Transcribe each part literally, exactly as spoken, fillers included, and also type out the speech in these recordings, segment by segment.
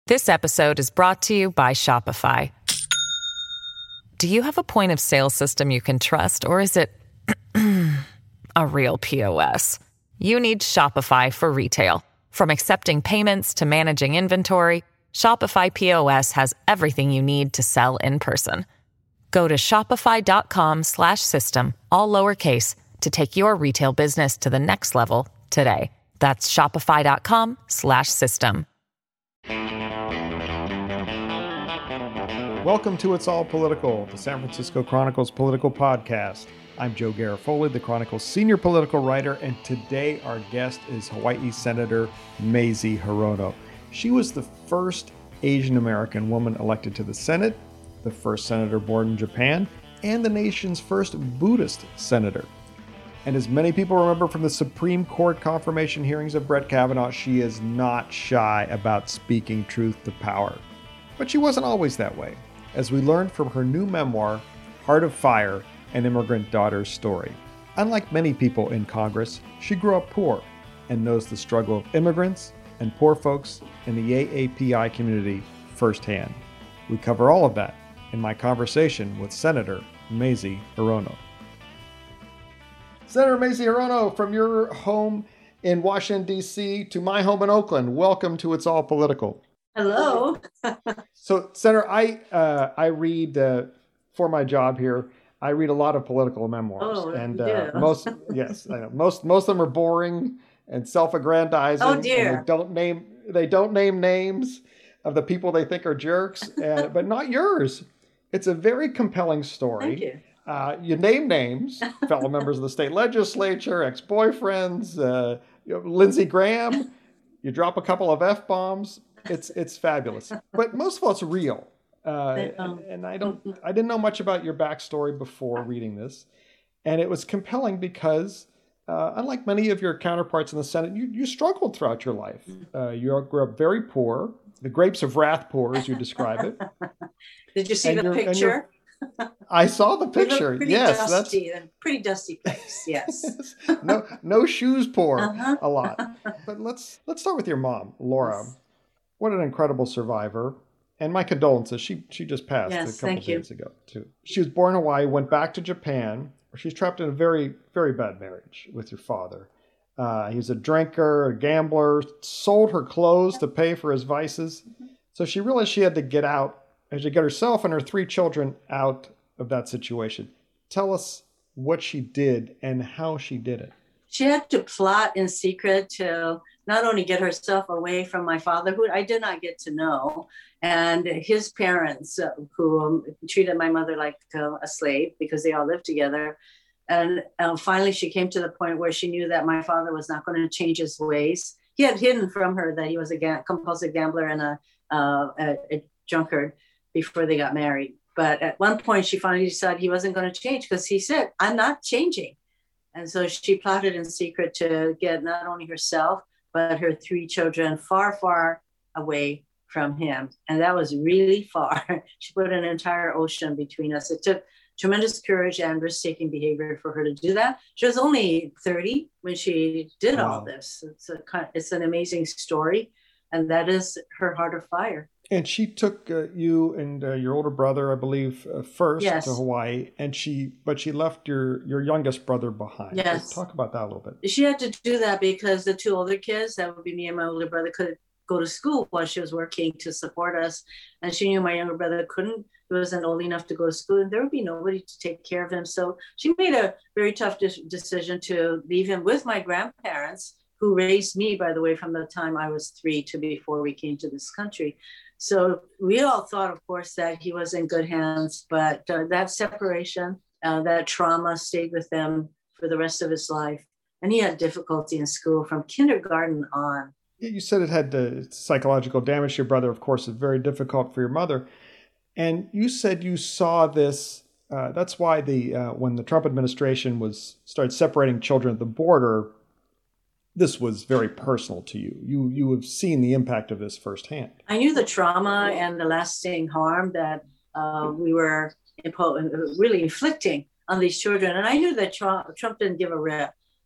This episode is brought to you by Shopify. Do you have a point of sale system you can trust, or is it a real P O S? You need Shopify for retail. From accepting payments to managing inventory, Shopify P O S has everything you need to sell in person. Go to shopify.com slash system, all lowercase, to take your retail business to the next level today. That's shopify.com slash system. Welcome to It's All Political, the San Francisco Chronicle's political podcast. I'm Joe Garofoli, the Chronicle's senior political writer, and today our guest is Hawaii Senator Mazie Hirono. She was the first Asian American woman elected to the Senate, the first senator born in Japan, and the nation's first Buddhist senator. And as many people remember from the Supreme Court confirmation hearings of Brett Kavanaugh, she is not shy about speaking truth to power. But she wasn't always that way, as we learned from her new memoir, Heart of Fire, An Immigrant Daughter's Story. Unlike many people in Congress, she grew up poor and knows the struggle of immigrants and poor folks in the A A P I community firsthand. We cover all of that in my conversation with Senator Mazie Hirono. Senator Mazie Hirono, from your home in Washington, D C to my home in Oakland, welcome to It's All Political. Hello. So, Senator, I uh, I read uh, for my job here. I read a lot of political memoirs, oh, and you uh, do. most yes, I know most most of them are boring and self-aggrandizing. Oh dear. And they don't name they don't name names of the people they think are jerks, and, but not yours. It's a very compelling story. Thank you. Uh, you name names, fellow members of the state legislature, ex-boyfriends, uh, you know, Lindsey Graham. You drop a couple of F-bombs. It's it's fabulous, but most of it's real, uh, um, and, and I don't I didn't know much about your backstory before reading this, and it was compelling because uh, unlike many of your counterparts in the Senate, you you struggled throughout your life. Uh, you grew up very poor, the grapes of wrath poor, as you describe it. Did you see And the you're- and picture? I saw the We look picture. pretty Yes, dusty, that's pretty dusty place. Yes. that's no no shoes poor Uh-huh. a lot. But let's let's start with your mom, Laura. Yes. What an incredible survivor. And my condolences. She she just passed Yes, a couple thank you. days ago, too. She was born in Hawaii, went back to Japan, where she was trapped in a very, very bad marriage with your father. Uh, he was a drinker, a gambler, sold her clothes to pay for his vices. So she realized she had to get out, and to get herself and her three children out of that situation. Tell us what she did and how she did it. She had to plot in secret to not only get herself away from my father, who I did not get to know, and his parents, uh, who um, treated my mother like uh, a slave because they all lived together. And uh, finally, she came to the point where she knew that my father was not going to change his ways. He had hidden from her that he was a ga- compulsive gambler and a, uh, a, a drunkard before they got married. But at one point, she finally decided he wasn't going to change because he said, "I'm not changing." And so she plotted in secret to get not only herself, but her three children far, far away from him. And that was really far. She put an entire ocean between us. It took tremendous courage and risk-taking behavior for her to do that. She was only thirty when she did Wow. all this. It's a, it's an amazing story. And that is her Heart of Fire. And she took uh, you and uh, your older brother, I believe, uh, first Yes. to Hawaii, and she, but she left your your youngest brother behind. Yes. So talk about that a little bit. She had to do that because the two older kids, that would be me and my older brother, couldn't go to school while she was working to support us. And she knew my younger brother couldn't, he wasn't old enough to go to school, and there would be nobody to take care of him. So she made a very tough de- decision to leave him with my grandparents, who raised me, by the way, from the time I was three to before we came to this country. So we all thought, of course, that he was in good hands, but uh, that separation, uh, that trauma stayed with him for the rest of his life. And he had difficulty in school from kindergarten on. You said it had uh, psychological damage to your brother. Of course, it's very difficult for your mother. And you said you saw this. Uh, that's why the uh, when the Trump administration was started separating children at the border, this was very personal to you. You you have seen the impact of this firsthand. I knew the trauma and the lasting harm that uh, we were impo- really inflicting on these children. And I knew that Trump, Trump didn't give a rip.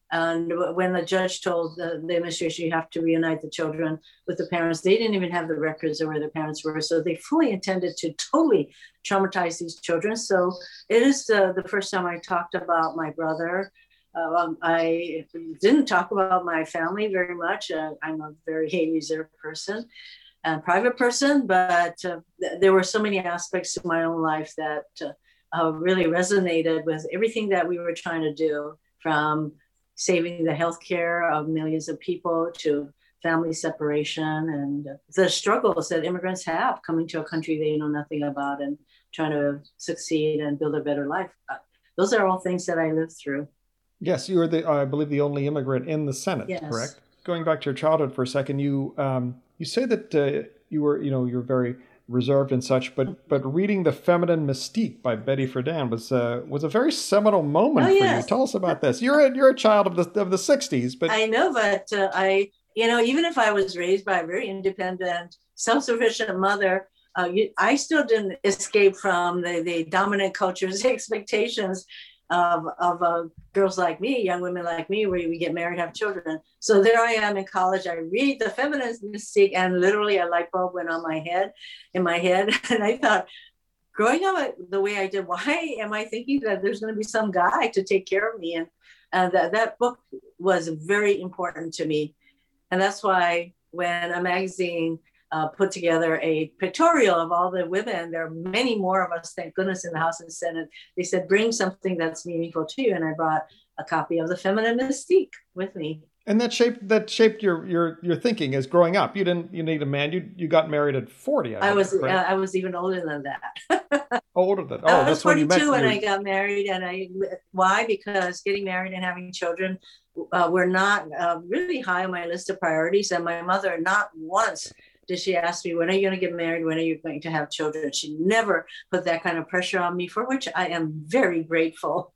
And when the judge told the, the administration you have to reunite the children with the parents, they didn't even have the records of where their parents were. So they fully intended to totally traumatize these children. So it is the, the first time I talked about my brother. Uh, um, I didn't talk about my family very much. Uh, I'm a very reserved person and private person, but uh, th- there were so many aspects to my own life that uh, uh, really resonated with everything that we were trying to do, from saving the healthcare of millions of people to family separation and the struggles that immigrants have coming to a country they know nothing about and trying to succeed and build a better life. Those are all things that I lived through. Yes, you were the, I believe, the only immigrant in the Senate, yes. Correct? Going back to your childhood for a second, you um, you say that uh, you were, you know, you're very reserved and such, but but reading The Feminine Mystique by Betty Friedan was uh, was a very seminal moment oh, for yes. you. Tell us about this. You're a, you're a child of the of the sixties, but I know, but uh, I you know even if I was raised by a very independent, self-sufficient mother, uh, you, I still didn't escape from the the dominant culture's expectations of of uh, girls like me, young women like me, where we get married, have children. So there I am in college. I read The Feminine Mystique, and literally a light bulb went on my head, in my head, and I thought, growing up the way I did, why am I thinking that there's going to be some guy to take care of me? And uh, that that book was very important to me, and that's why when a magazine Uh, put together a pictorial of all the women. There are many more of us, thank goodness, in the House and Senate. They said, bring something that's meaningful to you. And I brought a copy of The Feminine Mystique with me. And that shaped that shaped your your your thinking as growing up. You didn't you need a man. You you got married at forty. I, I was uh, I was even older than that. Older than oh, I was that's when you met. forty-two when your... I got married, and I why because getting married and having children uh, were not uh, really high on my list of priorities. And my mother, not once did she ask me, when are you going to get married? When are you going to have children? She never put that kind of pressure on me, for which I am very grateful.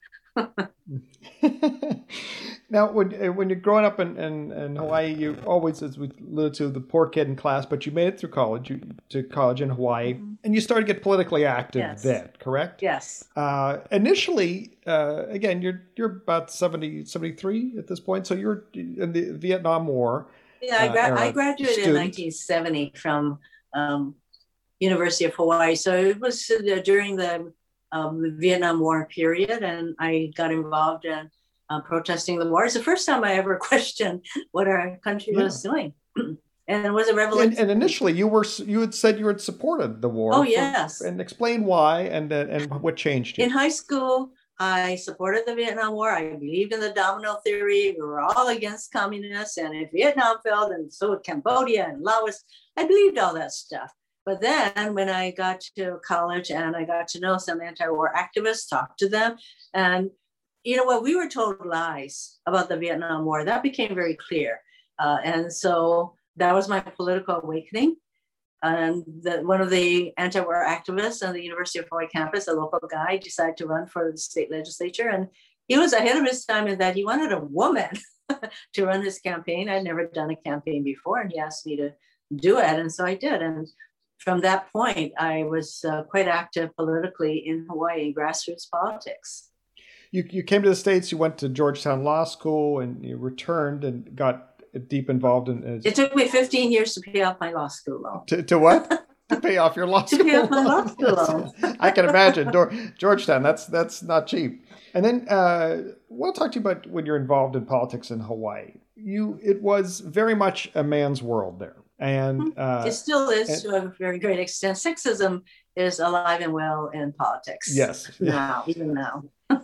Now, when when you're growing up in, in, in Hawaii, you always, as we alluded to, the poor kid in class, but you made it through college, you, to college in Hawaii, mm-hmm. and you started to get politically active yes. then, correct? Yes. Uh, initially, uh, again, you're you're about seventy, seventy-three at this point, so you're in the Vietnam War. Yeah, I, gra- uh, I graduated student. in nineteen seventy from um, University of Hawaii. So it was uh, during the um, Vietnam War period, and I got involved in uh, protesting the war. It's the first time I ever questioned what our country yeah. was doing, and it was a revolution. And, and initially, you were you had said you had supported the war. Oh yes, for, and explain why and uh, and what changed you. In high school, I supported the Vietnam War. I believed in the domino theory. We were all against communists. And if Vietnam fell, then so would Cambodia and Laos. I believed all that stuff. But then when I got to college and I got to know some anti-war activists, talked to them, and you know what, we were told lies about the Vietnam War. That became very clear. Uh, and so that was my political awakening. And the, one of the anti-war activists on the University of Hawaii campus, a local guy, decided to run for the state legislature. And he was ahead of his time in that he wanted a woman to run his campaign. I'd never done a campaign before, and he asked me to do it. And so I did. And from that point, I was uh, quite active politically in Hawaii in grassroots politics. You, you came to the States, you went to Georgetown Law School, and you returned and got deep involved in uh, it took me fifteen years to pay off my law school loan. To, to what? To pay off your law school to pay off my law school loan. I can imagine. Georgetown, that's that's not cheap. And then uh, we'll talk to you about when you're involved in politics in Hawaii. You it was very much a man's world there. And uh, it still is and, to a very great extent. Sexism is alive and well in politics. Yes. Now, even now.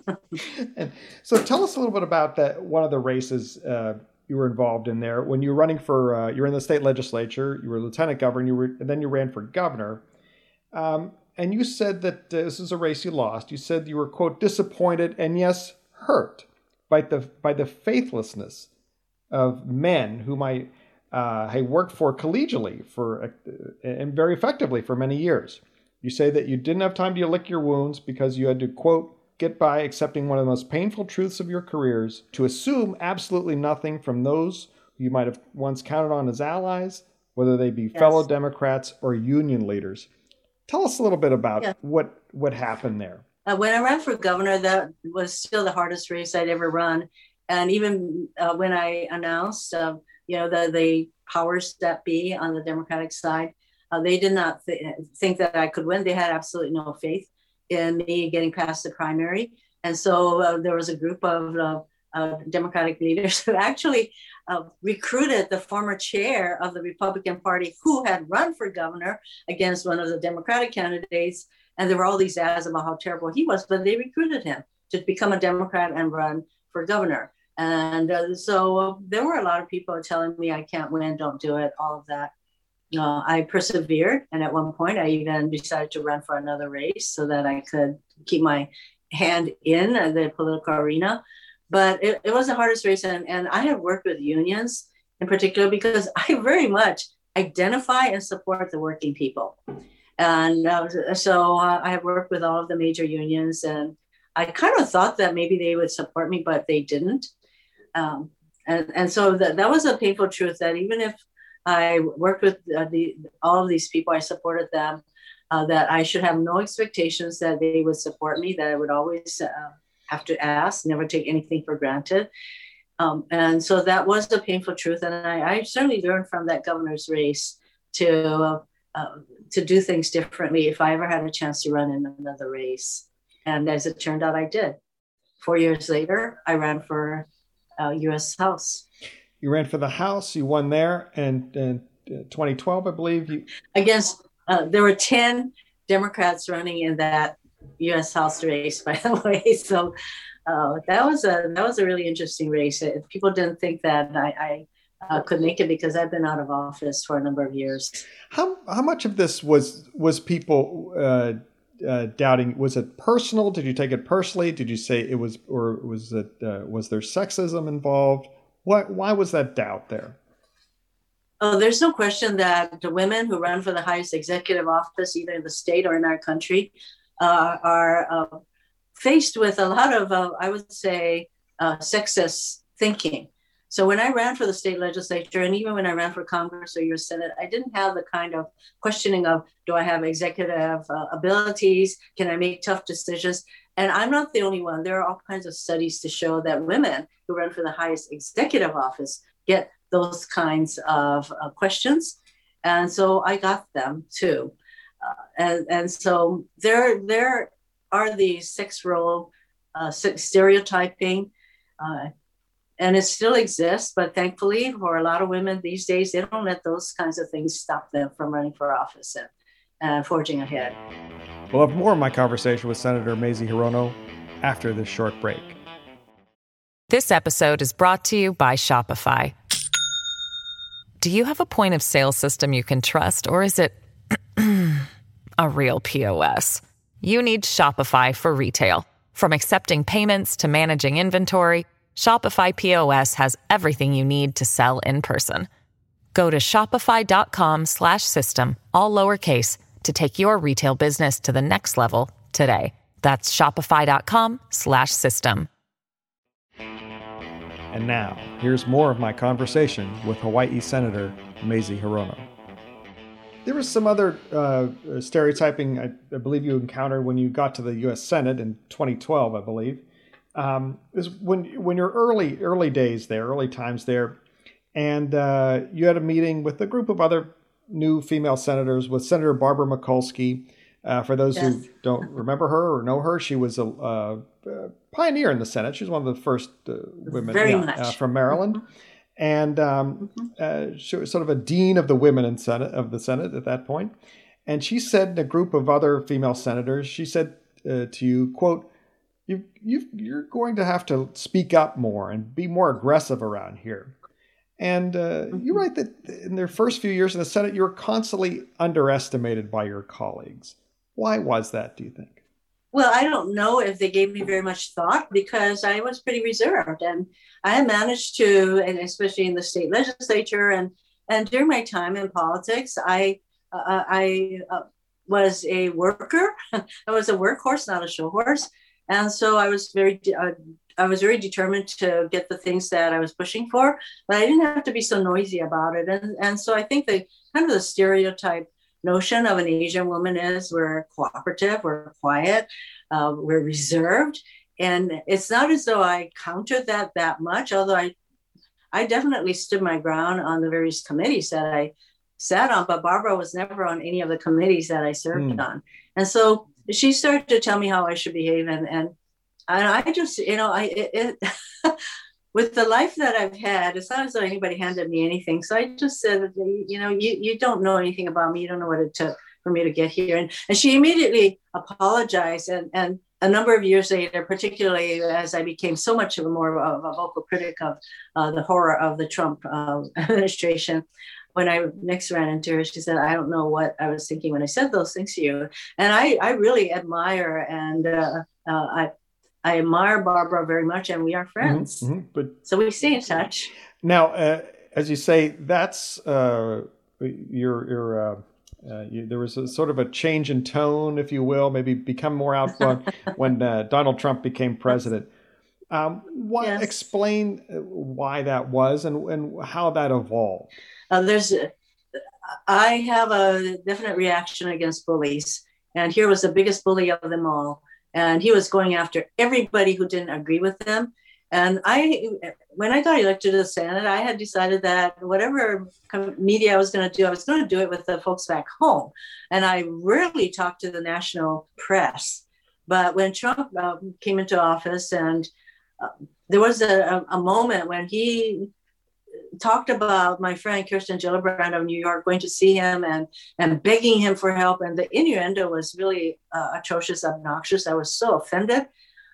And so tell us a little bit about that one of the races uh, you were involved in there when you were running for, uh, you were in the state legislature, you were lieutenant governor, you were, and then you ran for governor. Um, and you said that uh, this is a race you lost. You said you were, quote, disappointed and yes, hurt by the, by the faithlessness of men whom I uh, had worked for collegially for, uh, and very effectively for many years. You say that you didn't have time to lick your wounds because you had to, quote, get by accepting one of the most painful truths of your careers, to assume absolutely nothing from those you might have once counted on as allies, whether they be yes. fellow Democrats or union leaders. Tell us a little bit about yeah. what, what happened there. Uh, when I ran for governor, that was still the hardest race I'd ever run. And even uh, when I announced, uh, you know, the, the powers that be on the Democratic side, uh, they did not th- think that I could win. They had absolutely no faith in me getting past the primary. And so uh, there was a group of uh, uh, Democratic leaders who actually uh, recruited the former chair of the Republican Party who had run for governor against one of the Democratic candidates. And there were all these ads about how terrible he was, but they recruited him to become a Democrat and run for governor. And uh, so uh, there were a lot of people telling me I can't win, don't do it, all of that. Uh, I persevered. And at one point, I even decided to run for another race so that I could keep my hand in the political arena. But it, it was the hardest race. And, and I have worked with unions in particular because I very much identify and support the working people. And uh, so uh, I have worked with all of the major unions, and I kind of thought that maybe they would support me, but they didn't. Um, and, and so that, that was a painful truth, that even if I worked with uh, the, all of these people, I supported them, uh, that I should have no expectations that they would support me, that I would always uh, have to ask, never take anything for granted. Um, and so that was a painful truth. And I, I certainly learned from that governor's race to, uh, uh, to do things differently if I ever had a chance to run in another race. And as it turned out, I did. Four years later, I ran for uh, U S House. You ran for the House. You won there, and in twenty twelve, I believe you against. Uh, there were ten Democrats running in that U S House race, by the way. So uh, that was a that was a really interesting race. People didn't think that I, I uh, could make it because I've been out of office for a number of years. How how much of this was was people uh, uh, doubting? Was it personal? Did you take it personally? Did you say it was, or was it uh, was there sexism involved? Why why was that doubt there? Oh, there's no question that the women who run for the highest executive office, either in the state or in our country, uh, are uh, faced with a lot of, uh, I would say, uh, sexist thinking. So when I ran for the state legislature, and even when I ran for Congress or U S Senate, I didn't have the kind of questioning of, do I have executive uh, abilities? Can I make tough decisions? And I'm not the only one. There are all kinds of studies to show that women who run for the highest executive office get those kinds of uh, questions. And so I got them too. Uh, and, and so there, there are these sex role uh, stereotyping, uh, and it still exists, but thankfully for a lot of women these days, they don't let those kinds of things stop them from running for office and uh, forging ahead. We'll have more of my conversation with Senator Mazie Hirono after this short break. This episode is brought to you by Shopify. Do you have a point of sale system you can trust, or is it a real P O S? You need Shopify for retail. From accepting payments to managing inventory, Shopify P O S has everything you need to sell in person. Go to shopify.com slash system, all lowercase, to take your retail business to the next level today. That's shopify.com slash system. And now, here's more of my conversation with Hawaii Senator Mazie Hirono. There was some other uh, stereotyping I, I believe you encountered when you got to the U S Senate in twenty twelve, I believe. Um, is when when your early early days there, early times there, and uh, you had a meeting with a group of other new female senators, with Senator Barbara Mikulski. Uh, for those yes. who don't remember her or know her, she was a, a, a pioneer in the Senate. She was one of the first uh, women Very yeah, much. Uh, from Maryland, mm-hmm. and um, mm-hmm. uh, she was sort of a dean of the women in Senate of the Senate at that point. And she said in a group of other female senators, she said uh, to you, quote, you, you, you're going to have to speak up more and be more aggressive around here. And uh, mm-hmm. you write that in their first few years in the Senate, you were constantly underestimated by your colleagues. Why was that, do you think? Well, I don't know if they gave me very much thought, because I was pretty reserved. And I managed to, and especially in the state legislature and, and during my time in politics, I, uh, I uh, was a worker. I was a workhorse, not a show horse. And so I was very, uh, I was very determined to get the things that I was pushing for, but I didn't have to be so noisy about it. And, and so I think the kind of the stereotype notion of an Asian woman is we're cooperative, we're quiet, uh, we're reserved. and it's not as though I countered that that much, although I, I definitely stood my ground on the various committees that I sat on, but Barbara was never on any of the committees that I served mm. on. And so she started to tell me how I should behave. And, and, and I just, you know, I, it, it with the life that I've had, it's not as though anybody handed me anything. So I just said, you know, you, you don't know anything about me. You don't know what it took for me to get here. And, and she immediately apologized. And, and a number of years later, particularly as I became so much of a more of a vocal critic of uh, the horror of the Trump uh, administration, when I next ran into her, she said, I don't know what I was thinking when I said those things to you. And I, I really admire and uh, uh, I, I admire Barbara very much, and we are friends. Mm-hmm, mm-hmm. But so we stay in touch. Now, uh, as you say, that's uh, your, your uh, uh, you, there was a sort of a change in tone, if you will, maybe become more outgoing when uh, Donald Trump became president. Um, what, yes. Explain why that was and, and how that evolved. Uh, there's, I have a definite reaction against bullies, and here was the biggest bully of them all, and he was going after everybody who didn't agree with him. And I, when I got elected to the Senate, I had decided that whatever media I was going to do, I was going to do it with the folks back home. And I rarely talked to the national press. But when Trump uh, came into office, and uh, there was a, a moment when he talked about my friend Kirsten Gillibrand of New York going to see him and, and begging him for help. And the innuendo was really uh, atrocious, obnoxious. I was so offended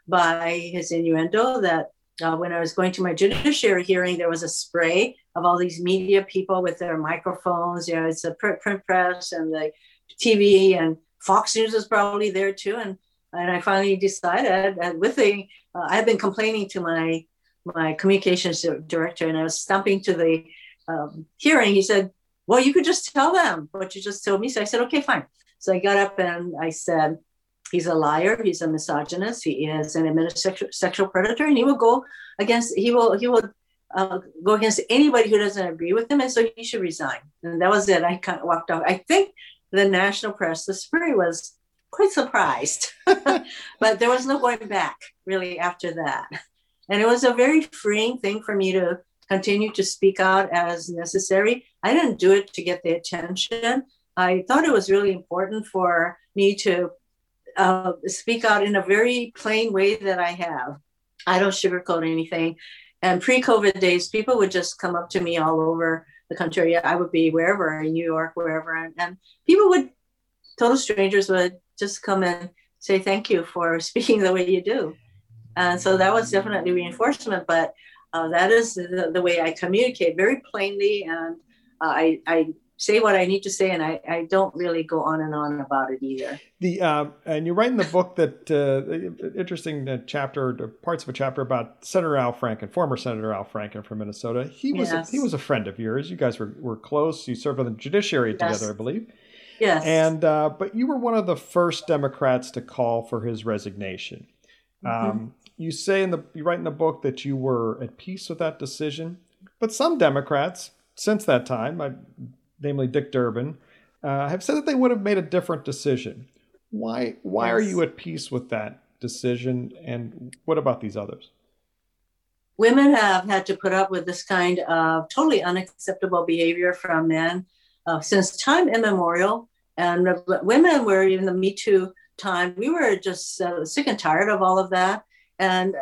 by his innuendo that uh, when I was going to my judiciary hearing, there was a spray of all these media people with their microphones. You know, it's a print, print press and the T V, and Fox News was probably there too. And, and I finally decided that with the, uh, I've been complaining to my my communications director, and I was stumping to the um, hearing. He said, well, you could just tell them what you just told me. So I said, okay, fine. So I got up and I said, he's a liar. He's a misogynist. He is an admitted sexual, sexual predator, and he will go against, he will, he will uh, go against anybody who doesn't agree with him. And so he should resign. And that was it. I kind of walked off. I think the national press, the spray, was quite surprised, but there was no going back really after that. And it was a very freeing thing for me to continue to speak out as necessary. I didn't do it to get the attention. I thought it was really important for me to uh, speak out in a very plain way that I have. I don't sugarcoat anything. And pre-COVID days, people would just come up to me all over the country. I would be wherever, in New York, wherever. And, and people would, total strangers would just come and say, thank you for speaking the way you do. And so that was definitely reinforcement, but uh, that is the, the way I communicate very plainly. And uh, I, I say what I need to say, and I, I don't really go on and on about it either. The uh, and you write in the book that uh, interesting uh, chapter, parts of a chapter about Senator Al Franken, former Senator Al Franken from Minnesota. He was yes. a, he was a friend of yours. You guys were, were close. You served on the judiciary yes. together, I believe. Yes. And uh, but you were one of the first Democrats to call for his resignation. Mm-hmm. Um, You say in the, you write in the book that you were at peace with that decision, but some Democrats since that time, I, namely Dick Durbin, uh, have said that they would have made a different decision. Why, why yes. are you at peace with that decision? And what about these others? Women have had to put up with this kind of totally unacceptable behavior from men uh, since time immemorial. And women were in the Me Too time. We were just uh, sick and tired of all of that. And,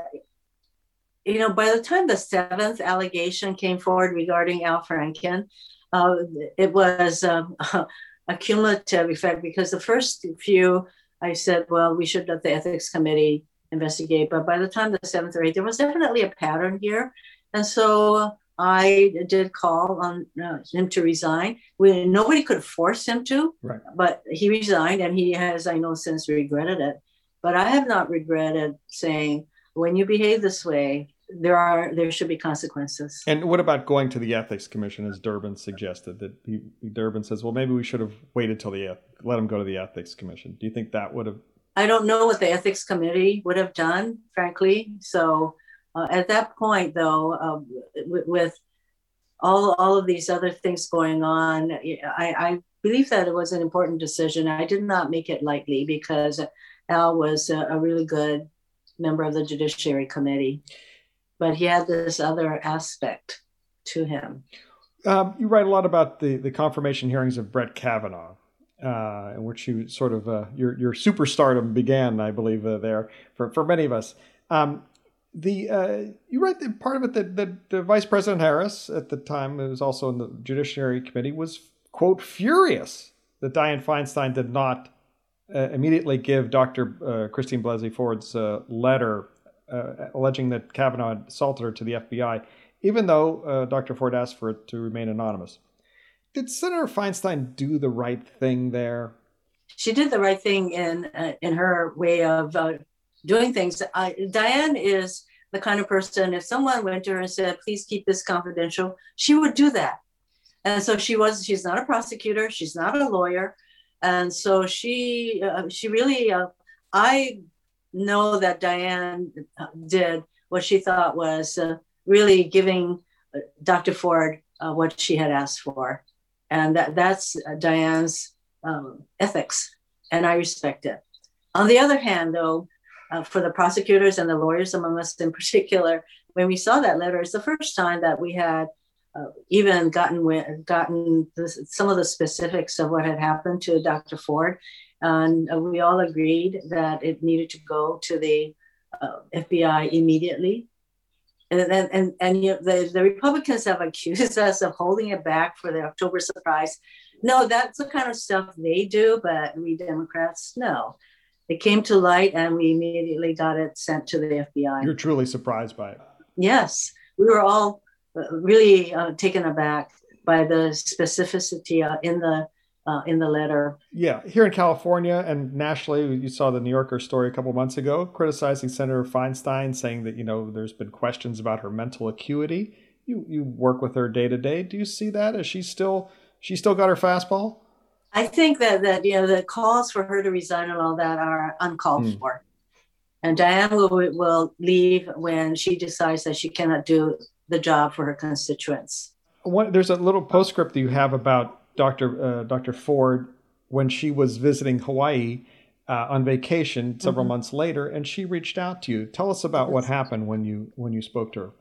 you know, by the time the seventh allegation came forward regarding Al Franken, uh, it was um, a cumulative effect, because the first few, I said, well, we should let the ethics committee investigate. But by the time the seventh or eighth, there was definitely a pattern here. And so I did call on uh, him to resign. We, nobody could force him to, right. But he resigned, and he has, I know, since regretted it. But I have not regretted saying, when you behave this way, there are there should be consequences. And what about going to the Ethics Commission, as Durbin suggested? That he, Durbin says, well, maybe we should have waited till the let him go to the Ethics Commission. Do you think that would have? I don't know what the Ethics Committee would have done, frankly. So uh, at that point, though, uh, with, with all all of these other things going on, I, I believe that it was an important decision. I did not make it lightly, because Al was a, a really good member of the Judiciary Committee, but he had this other aspect to him. Um, you write a lot about the, the confirmation hearings of Brett Kavanaugh, uh, in which you sort of, uh, your, your superstardom began, I believe, uh, there for, for many of us. Um, the uh, you write that part of it that, that uh, Vice President Harris, at the time, who was also in the Judiciary Committee, was, quote, furious that Dianne Feinstein did not uh, immediately give Doctor Uh, Christine Blasey Ford's uh, letter uh, alleging that Kavanaugh had assaulted her to the F B I, even though uh, Doctor Ford asked for it to remain anonymous. Did Senator Feinstein do the right thing there? She did the right thing in uh, in her way of uh, doing things. I, Dianne is the kind of person, if someone went to her and said, please keep this confidential, she would do that. And so she was, she's not a prosecutor, she's not a lawyer. And so she, uh, she really, uh, I know that Dianne did what she thought was uh, really giving Doctor Ford uh, what she had asked for. And that, that's Dianne's um, ethics, and I respect it. On the other hand, though, uh, for the prosecutors and the lawyers among us in particular, when we saw that letter, it's the first time that we had uh, even gotten gotten this, some of the specifics of what had happened to Doctor Ford. And uh, we all agreed that it needed to go to the uh, F B I immediately. And and and, and you know, the, the Republicans have accused us of holding it back for the October surprise. No, that's the kind of stuff they do, but we Democrats, no. It came to light and we immediately got it sent to the F B I. You're truly surprised by it. Yes, we were all really uh, taken aback by the specificity uh, in the uh, in the letter. Yeah, here in California and nationally, you saw the New Yorker story a couple months ago criticizing Senator Feinstein, saying that, you know, there's been questions about her mental acuity. You you work with her day to day. Do you see that? Is she still she still got her fastball? I think that that you know the calls for her to resign and all that are uncalled mm. for, and Dianne will will leave when she decides that she cannot do the job for her constituents. What, there's a little postscript that you have about Doctor Uh, Doctor Ford when she was visiting Hawaii uh, on vacation several mm-hmm. months later, and she reached out to you. Tell us about yes. what happened when you when you spoke to her.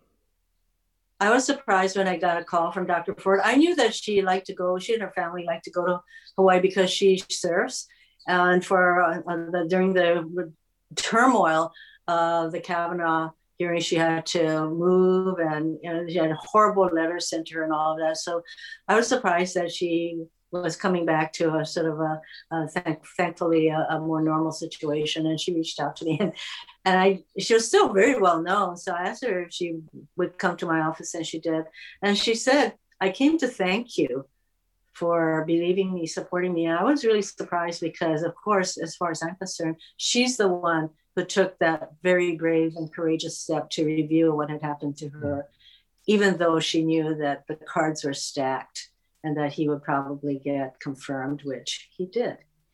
I was surprised when I got a call from Doctor Ford. I knew that she liked to go, she and her family liked to go to Hawaii because she surfs. And for uh, the, during the turmoil of the Kavanaugh hearing, she had to move, and you know, she had horrible letters sent to her and all of that. So I was surprised that she was coming back to a sort of a, a thank, thankfully a, a more normal situation. And she reached out to me, and, and I, she was still very well known. So I asked her if she would come to my office, and she did. And she said, I came to thank you for believing me, supporting me. And I was really surprised because, of course, as far as I'm concerned, she's the one who took that very brave and courageous step to review what had happened to her, even though she knew that the cards were stacked and that he would probably get confirmed, which he did.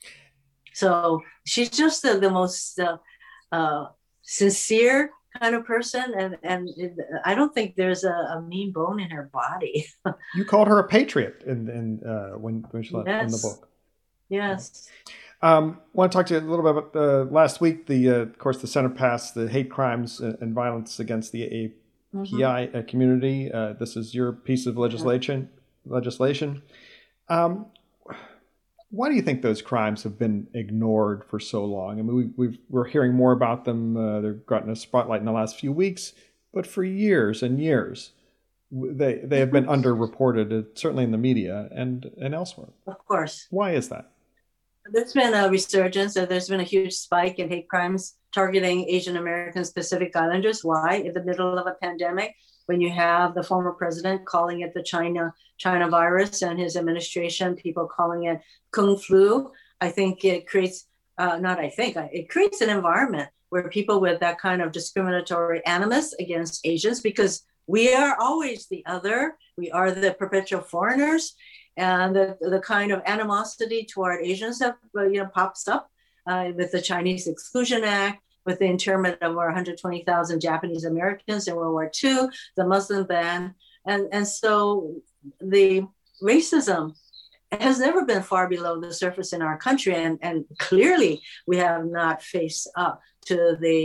So she's just the, the most uh, uh, sincere kind of person. And, and it, I don't think there's a, a mean bone in her body. You called her a patriot in, in uh, when, when she left yes. in the book. Yes. Um, I want to talk to you a little bit about uh, last week. The, uh, of course, the Senate passed the hate crimes and violence against the A P I mm-hmm. community. Uh, this is your piece of legislation. Yeah. legislation. Um, why do you think those crimes have been ignored for so long? I mean, we, we've, we're hearing more about them. Uh, they've gotten a spotlight in the last few weeks, but for years and years, they they have been underreported, uh, certainly in the media and, and elsewhere. Of course. Why is that? There's been a resurgence. So there's been a huge spike in hate crimes targeting Asian Americans, Pacific Islanders. Why? In the middle of a pandemic, when you have the former president calling it the China China virus and his administration, people calling it Kung Flu, I think it creates, uh, not I think, it creates an environment where people with that kind of discriminatory animus against Asians, because we are always the other, we are the perpetual foreigners, and the, the kind of animosity toward Asians that you know pops up uh, with the Chinese Exclusion Act, with the internment of over one hundred twenty thousand Japanese Americans in World War Two, the Muslim ban. And, and so the racism has never been far below the surface in our country. And, and clearly we have not faced up to the, uh,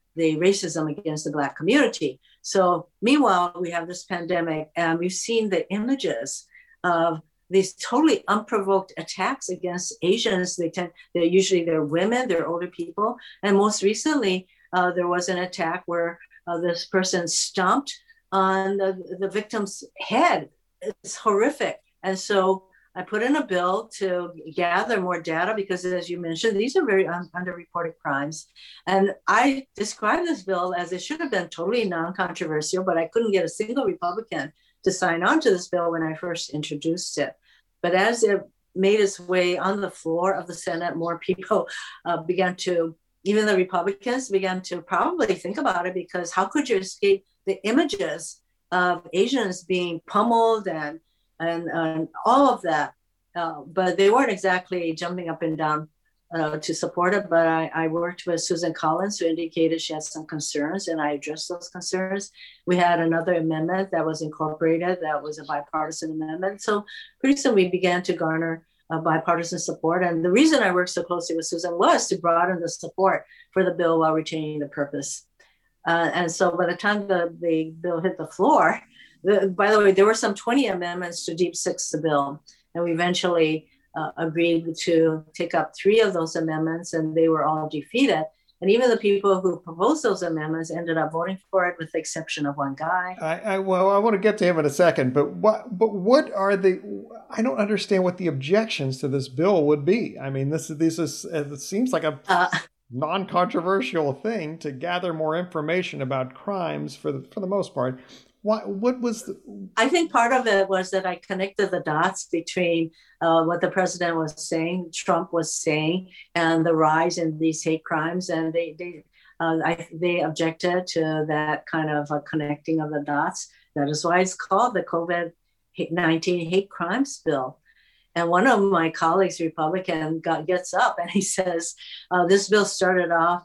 the racism against the Black community. So meanwhile, we have this pandemic, and we've seen the images of these totally unprovoked attacks against Asians. They tend, they're usually they're women, they're older people. And most recently, uh, there was an attack where uh, this person stomped on the, the victim's head. It's horrific. And so I put in a bill to gather more data because, as you mentioned, these are very un- underreported crimes. And I described this bill as it should have been totally non-controversial, but I couldn't get a single Republican to sign on to this bill when I first introduced it. But as it made its way on the floor of the Senate, more people uh, began to, even the Republicans began to probably think about it, because how could you escape the images of Asians being pummeled and and, and all of that? Uh, but they weren't exactly jumping up and down uh, to support it. But I, I worked with Susan Collins, who indicated she had some concerns, and I addressed those concerns. We had another amendment that was incorporated that was a bipartisan amendment. So pretty soon we began to garner uh, bipartisan support. And the reason I worked so closely with Susan was to broaden the support for the bill while retaining the purpose. Uh, and so by the time the, the bill hit the floor, the, by the way, there were some twenty amendments to Deep Six the bill. And we eventually uh, agreed to take up three of those amendments, and they were all defeated. And even the people who proposed those amendments ended up voting for it, with the exception of one guy. I, I well, I want to get to him in a second, but what, but what are the? I don't understand what the objections to this bill would be. I mean, this this is it seems like a uh, non-controversial thing to gather more information about crimes for the for the most part. What what was the... I think part of it was that I connected the dots between uh, what the president was saying, Trump was saying, and the rise in these hate crimes. And they they uh, I, they objected to that kind of a connecting of the dots. That is why it's called the COVID nineteen hate crimes bill. And one of my colleagues, Republican, got, gets up and he says, uh, this bill started off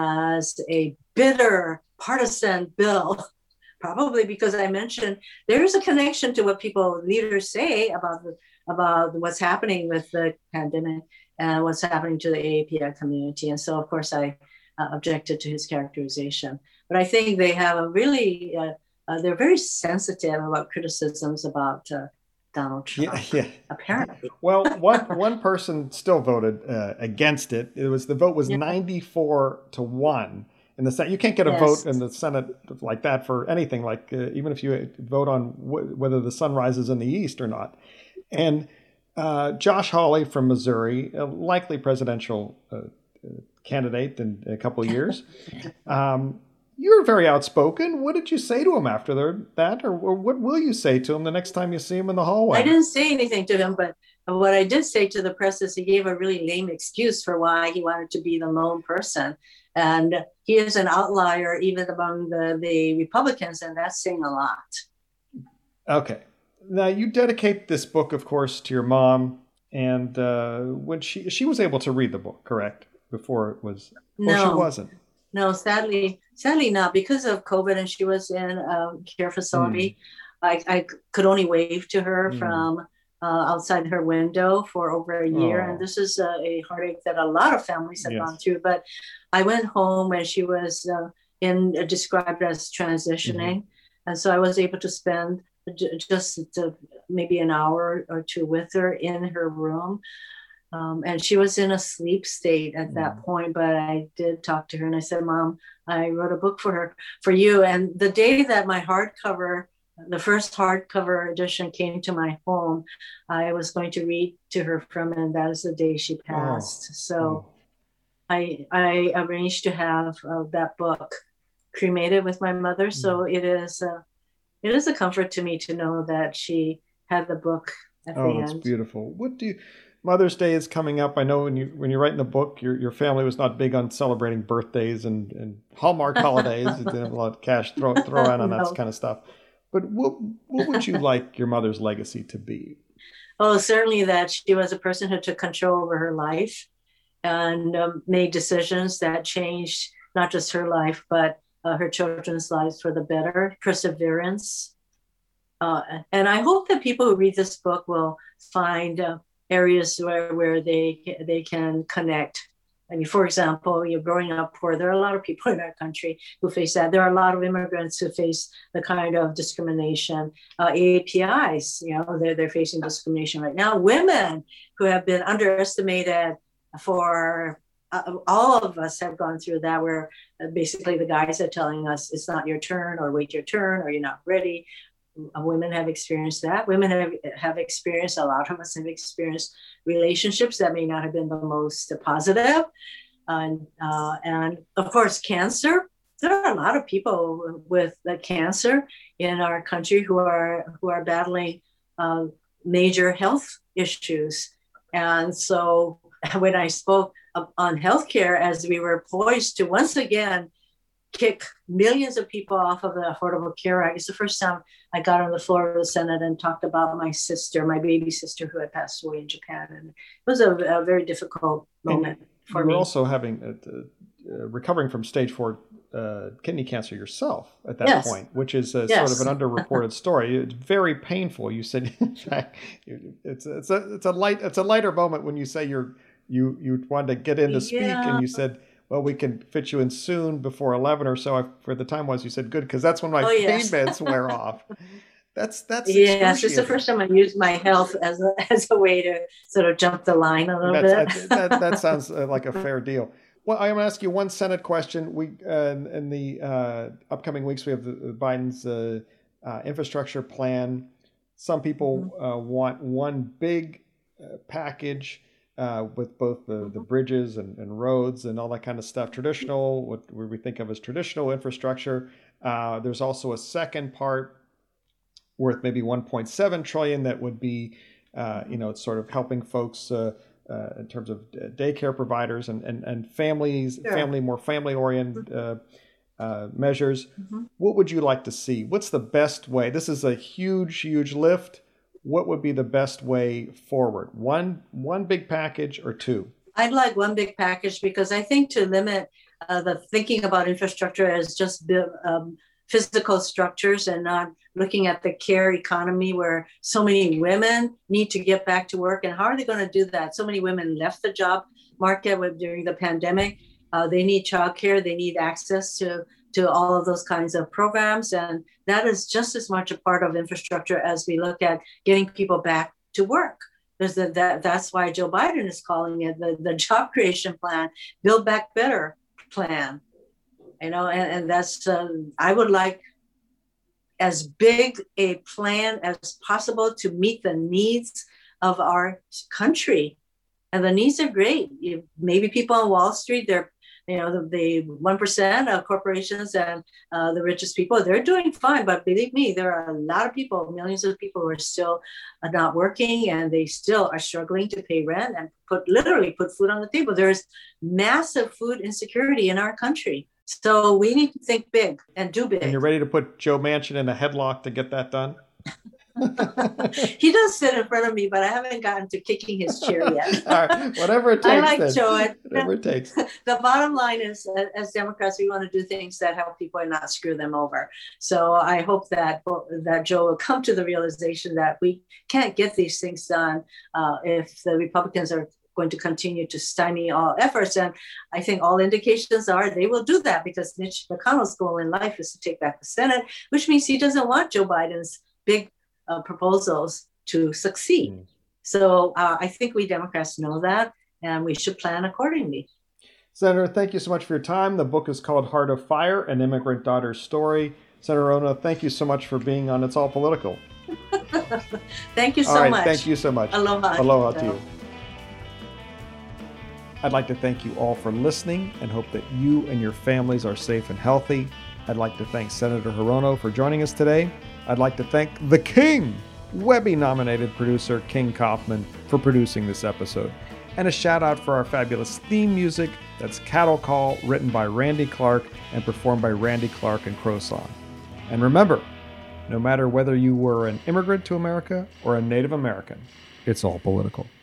as a bitter partisan bill. Probably because I mentioned there's a connection to what people, leaders say about the, about what's happening with the pandemic and what's happening to the A A P I community. And so, of course, I uh, objected to his characterization. But I think they have a really, uh, uh, they're very sensitive about criticisms about uh, Donald Trump, yeah, yeah. apparently. Well, one one person still voted uh, against it. It was the vote was yeah. ninety-four to one. In the Senate, you can't get a yes. vote in the Senate like that for anything, like uh, even if you vote on w- whether the sun rises in the east or not. And uh, Josh Hawley from Missouri, a likely presidential uh, candidate in a couple of years, um, you're very outspoken. What did you say to him after the, that, or, or what will you say to him the next time you see him in the hallway? I didn't say anything to him, but what I did say to the press is he gave a really lame excuse for why he wanted to be the lone person. And he is an outlier even among the, the Republicans, and that's saying a lot. Okay. Now, you dedicate this book, of course, to your mom. And uh, when she she was able to read the book, correct? Before it was... No. Or she wasn't? No, sadly, sadly not. Because of COVID and she was in a care facility, mm. I, I could only wave to her mm. from... Uh, outside her window for over a year. Oh. And this is a, a heartache that a lot of families have yes. gone through. But I went home when she was uh, in uh, described as transitioning. Mm-hmm. And so I was able to spend j- just uh, maybe an hour or two with her in her room. Um, and she was in a sleep state at mm. that point, but I did talk to her and I said, Mom, I wrote a book for her, for you. And the day that my hardcover the first hardcover edition came to my home, I was going to read to her from it, and that is the day she passed. Oh. So oh. I I arranged to have uh, that book cremated with my mother. Mm. So it is uh, it is a comfort to me to know that she had the book at oh, the end. Oh, that's beautiful. What do you, Mother's Day is coming up. I know when you when you're writing the book, your your family was not big on celebrating birthdays and, and Hallmark holidays. You didn't have a lot of cash throw throw around on no. that kind of stuff. But what what would you like your mother's legacy to be? Oh, certainly that she was a person who took control over her life and um, made decisions that changed not just her life, but uh, her children's lives for the better, perseverance. Uh, and I hope that people who read this book will find uh, areas where, where they they can connect I mean, for example, you're growing up poor. There are a lot of people in our country who face that. There are a lot of immigrants who face the kind of discrimination. Uh, A A P Is, you know, they're, they're facing discrimination right now. Women who have been underestimated for, uh, all of us have gone through that, where basically the guys are telling us it's not your turn, or wait your turn, or you're not ready. Women have experienced that. Women have, have experienced, a lot of us have experienced relationships that may not have been the most positive. And, uh, and of course, cancer. There are a lot of people with the cancer in our country who are, who are battling uh, major health issues. And so when I spoke on healthcare, as we were poised to once again kick millions of people off of the Affordable Care Act, it's the first time I got on the floor of the Senate and talked about my sister, my baby sister, who had passed away in Japan. And it was a, a very difficult moment and for you me. You were also having, uh, uh, recovering from stage four uh, kidney cancer yourself at that yes. point, which is a, yes. sort of an underreported story. It's very painful. You said, in fact, it's, it's, a, it's, a light, it's a lighter moment when you say you're, you, you wanted to get in to speak, yeah. and you said, well, we can fit you in soon before eleven or so. I, for the time was, you said, good, because that's when my oh, pain yes. meds wear off. That's that's yes. It's the first time I used my health as a, as a way to sort of jump the line a little that's, bit. that, that sounds like a fair deal. Well, I'm going to ask you one Senate question. We uh, in the uh, upcoming weeks we have the, Biden's uh, uh, infrastructure plan. Some people mm-hmm. uh, want one big uh, package. Uh, with both the, the bridges and, and roads and all that kind of stuff, traditional, what we think of as traditional infrastructure. Uh, there's also a second part worth maybe one point seven trillion that would be, uh, you know, it's sort of helping folks uh, uh, in terms of daycare providers and, and, and families, sure. family, more family oriented uh, uh, measures. Mm-hmm. What would you like to see? What's the best way? This is a huge, huge lift. What would be the best way forward? One one big package or two? I'd like one big package, because I think to limit uh, the thinking about infrastructure as just um, physical structures and not looking at the care economy, where so many women need to get back to work. And how are they going to do that? So many women left the job market during the pandemic. Uh, they need childcare. They need access to to all of those kinds of programs. And that is just as much a part of infrastructure as we look at getting people back to work. There's the, that, that's why Joe Biden is calling it the, the job creation plan, Build Back Better plan. You know, and, and that's, uh, I would like as big a plan as possible to meet the needs of our country. And the needs are great. You, maybe people on Wall Street, they're You know, the, the one percent of corporations and uh, the richest people, they're doing fine. But believe me, there are a lot of people, millions of people who are still uh, not working, and they still are struggling to pay rent and put literally put food on the table. There's massive food insecurity in our country. So we need to think big and do big. And you're ready to put Joe Manchin in a headlock to get that done? He does sit in front of me, but I haven't gotten to kicking his chair yet. All right, whatever it takes. I like then. Joe. Whatever it takes. The bottom line is, as Democrats, we want to do things that help people and not screw them over. So I hope that that Joe will come to the realization that we can't get these things done uh, if the Republicans are going to continue to stymie all efforts. And I think all indications are they will do that, because Mitch McConnell's goal in life is to take back the Senate, which means he doesn't want Joe Biden's big Uh, proposals to succeed. Mm. So uh, I think we Democrats know that, and we should plan accordingly. Senator, thank you so much for your time. The book is called Heart of Fire, An Immigrant Daughter's Story. Senator Hirono, thank you so much for being on It's All Political. Thank you so All right, much. Thank you so much. Aloha. Aloha to you. I'd like to thank you all for listening and hope that you and your families are safe and healthy. I'd like to thank Senator Hirono for joining us today. I'd like to thank the King, Webby-nominated producer King Kaufman, for producing this episode. And a shout out for our fabulous theme music, that's Cattle Call, written by Randy Clark and performed by Randy Clark and Crowsong. And remember, no matter whether you were an immigrant to America or a Native American, it's all political.